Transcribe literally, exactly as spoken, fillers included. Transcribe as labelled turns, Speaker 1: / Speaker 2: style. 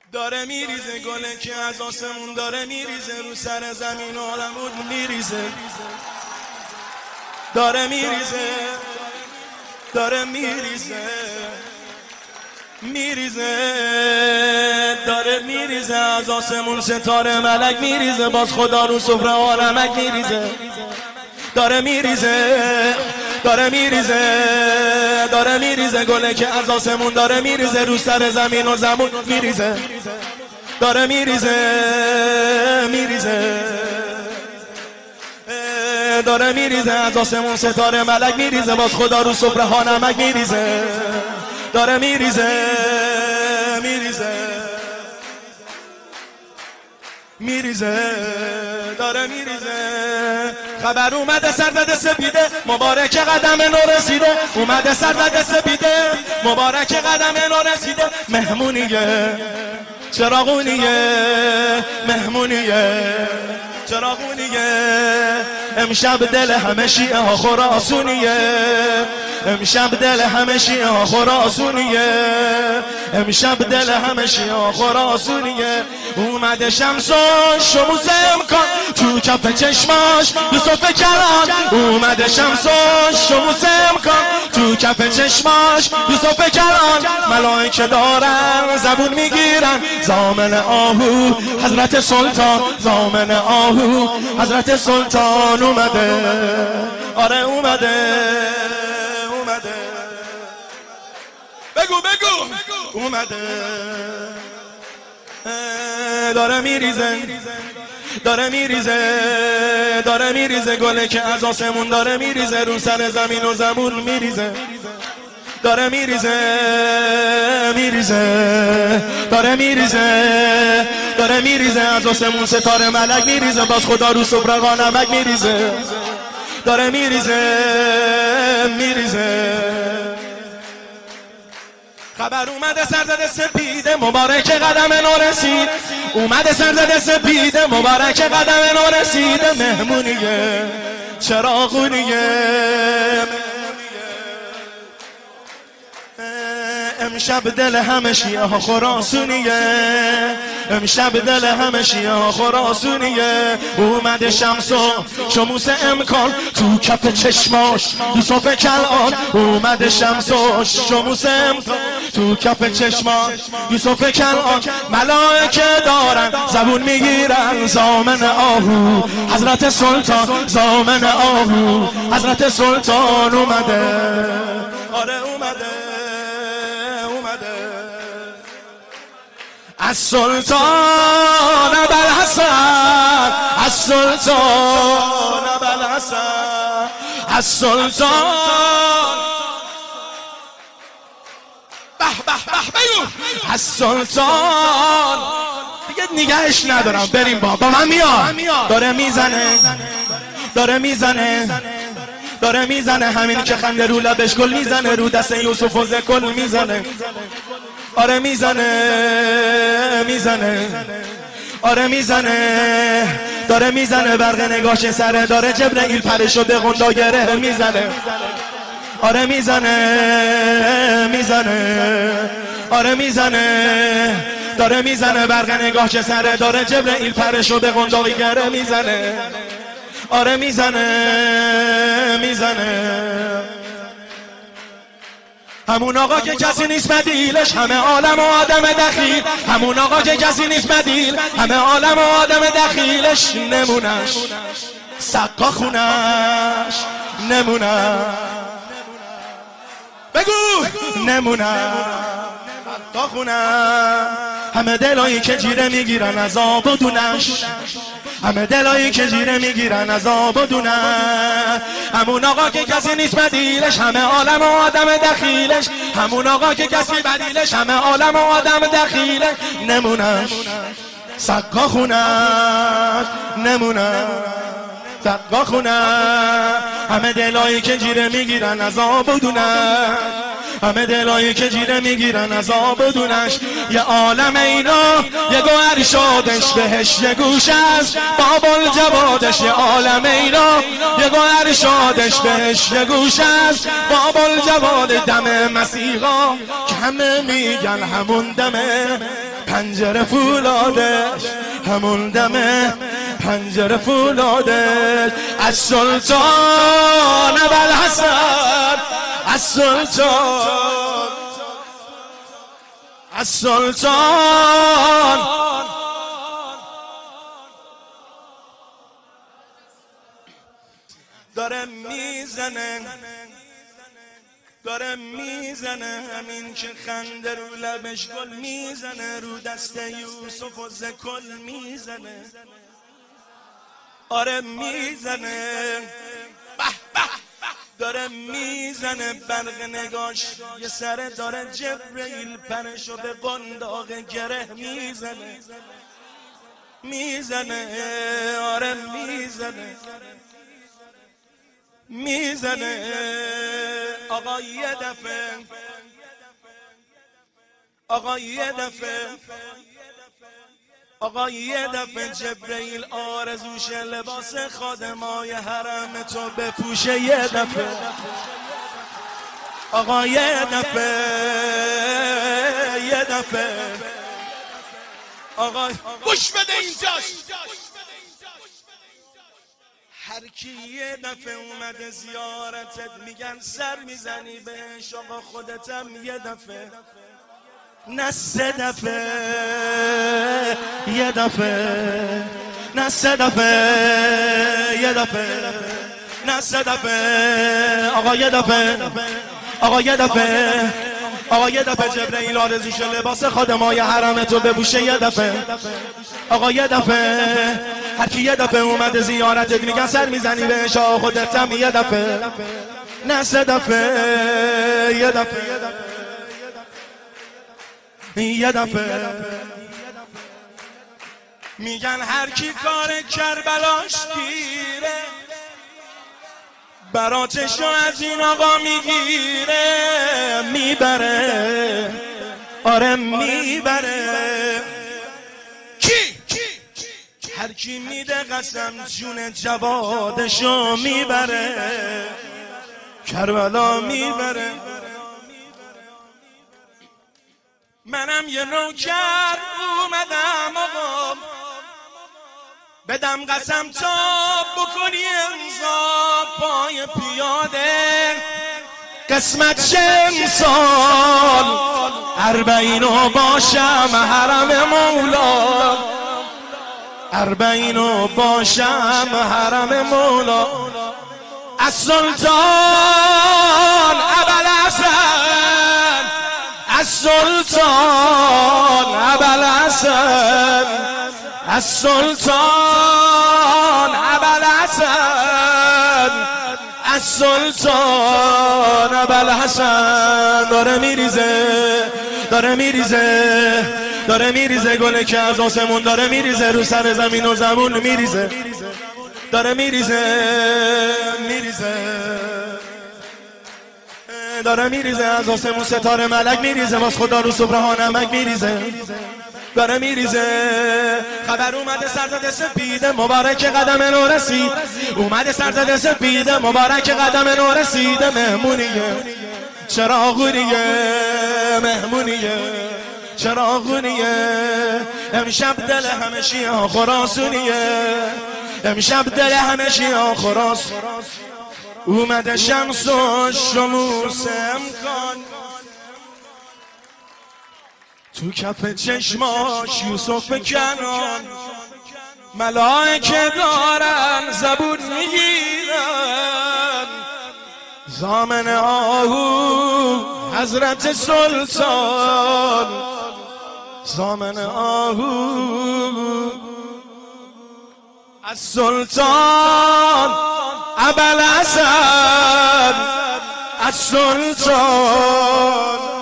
Speaker 1: داره میریزه گله که از آسمون داره میریزه رو سر زمین و آدمون میریزه داره میریزه داره میریزه میریزه داره میریزه از آسمون ستاره ملک میریزه باز خدا رو سفره آرمک میریزه داره میریزه داره میریزه داره میریزه گله که از آسمون داره میریزه رو سر زمین و زمون میریزه داره میریزه میریزه داره میریزه از آسمون ستاره ملک میریزه باز خدا رو سفره ها نمک میریزه داره میریزه میریزه میریزه داره میریزه خبر اومده سرزده سپیده مبارک قدم نو رسیده اومده سرزده سپیده مبارک قدم نو رسیده مهمونیه چراغونیه مهمونیه چراغونیه امشب دل همه شیعه ها خراسونیه امشب دل همه شیعه ها خراسونیه امشب دل همه شیعه ها خراسونیه اومده شمس و شموس امکان تو کف چشماش یوسف کلان اومده شمس و شموس امکان تو کف چشماش یوسف کلان ملائکه دارن زبون میگیرن زامن آهو حضرت سلطان زامن آهو حضرت سلطان اومده آره اومده اومده بگو بگو اومده داره میریزه داره میریزه داره میریزه گله که از آسمون داره میریزه رو سر زمین و زمون میریزه داره میریزه میریزه داره میریزه داره میریزه از آسمون ستاره ملک میریزه باز خدا رو سفره نمک میریزه داره میریزه میریزه خبر اومده سرزده سپیده مبارک قدم نو رسید اومده سرزده سپیده مبارک قدم نو رسیده مهمونیه چراغونیه امشب دل همه شیعه ها خراسونیه امشب دل همه شیعه ها خراسونیه اومده شمس و شموس امکان تو کف چشماش یوسف کلان اومده شمس و شموس امکان تو کف چشماش یوسف کلان ملائکه دارن زبون میگیرن زامن آهو حضرت سلطان زامن آهو حضرت سلطان اومده آره اومده السلطان ابوالحسن السلطان ابوالحسن السلطان به به به بگو السلطان دیگه نگهش ندارم بریم با با من میاد داره میزنه داره میزنه داره میزنه همین که خنده رو لبش گل میزنه رو دست یوسف و زکل میزنه آره میزنه میزنه آره میزنه داره میزنه برق نگاش سره داره جبرئیل پرشو به قندا گره میزنه آره میزنه میزنه آره میزنه داره میزنه برق نگاش سره داره جبرئیل پرشو به قندا گره میزنه آره میزنه میزنه همون آقا که کسی نیست بدیلش همه عالم و آدم دخیل همون آقا که کسی نیست بدیل همه عالم و آدم دخیلش نمونش سقا خونش نمونش بگو نمونش سقا خونش همه دلایی که جیره میگیرن از آب و دونش همه دلایی که جیره میگیرن از آب و دونه همون آقا که کسی نیست بدیلش همه عالم و آدم دخیلش همون آقا که کسی بدیلش همه عالم و آدم دخیلش نمونش سقا خونش نمونش سقا خونش همه دلایی که جیره میگیرن از آب و دونه همه دلایی که جیره میگیرن از آب و دونش یه عالم اینا یه گوهر شادش بهش یه گوش از بابل جوادش یه عالم اینا یه گوهر شادش بهش یه گوش از بابل جواد دم مسیحا که همه میگن همون دمه پنجره فولادش، همون دمه پنجره فولادش. از سلطان ابوالحسن، از سلطان، از سلطان داره میزنه، داره میزنه، همین که خنده رو لبش گل میزنه، رو دست یوسف و زکل میزنه. آره میزنه، به به داره میزنه، برق نگاش یه سره داره، جبرئیل پرشو به قنداق گره میزنه، میزنه. آره میزنه، میزنه. آقا یه دفعه، آقا یه دفعه، آقا یه دفعه جبرئیل آرزوش لباس خادمای حرم تو بپوشه. یه دفعه آقا یه دفعه، یه دفعه آقا گوش بده اینجاش. هر کی یه دفعه اومده زیارتت میگن سر میزنی بهش، آقا خودتم یه دفعه، نه سه دفعه، یه دفعه، نه سه دفعه، یه دفعه، نه سه دفعه. آقا یه دفعه، آقا یه دفعه، آقا یه دفعه جبرئیل آرزوش لباس خادمای حرم تو بپوشه. یه دفعه آقا یه دفعه، هر کی یه دفعه اومده زیارتت میگن سر میزنی بهش، آقا خودتم یه دفعه، نه سه دفعه، یه دفعه، یه دفعه. میگن هر کی کار کربلاش گیره، براتشو از این آقا میگیره، میبره. آره میبره. کی؟ هر کی میده قسم جون جوادشو میبره، کربلا میبره. منم یه نوکر اومدم آقا، بدم قسم تا بکنی امضا پای پیاده، قسمت چند سال اربعینو باشم حرم مولا، اربعینو باشم حرم مولا. از سلطان ابوالحسن، از سلطان ابوالحسن، از سلطان ابوالحسن، از سلطان ابوالحسن داره میریزه، داره میریزه، داره میریزه گله که از آسمون داره میریزه، رو سر زمین و زمون میریزه، داره میریزه، میریزه، داره میریزه از آسمون ستاره ملک میریزه، واس خدا رو صبح ها نمک میریزه، داره میریزه. خبر اومده سرزده سپید مبارک قدم نو رسید، اومده سرزده سپید مبارک قدم نو رسید. مهمونیه چراغونیه، مهمونیه چراغونیه. امشب دل همه شیعه خراسونیه، امشب دل همه شیعه خراس. اومده شمس و شموس امکان، تو کف چشماش یوسف کنان، ملائکه دارن زبون میگیرن. زامن آهو حضرت سلطان، زامن آهو از سلطان ابوالحسن، از سلطان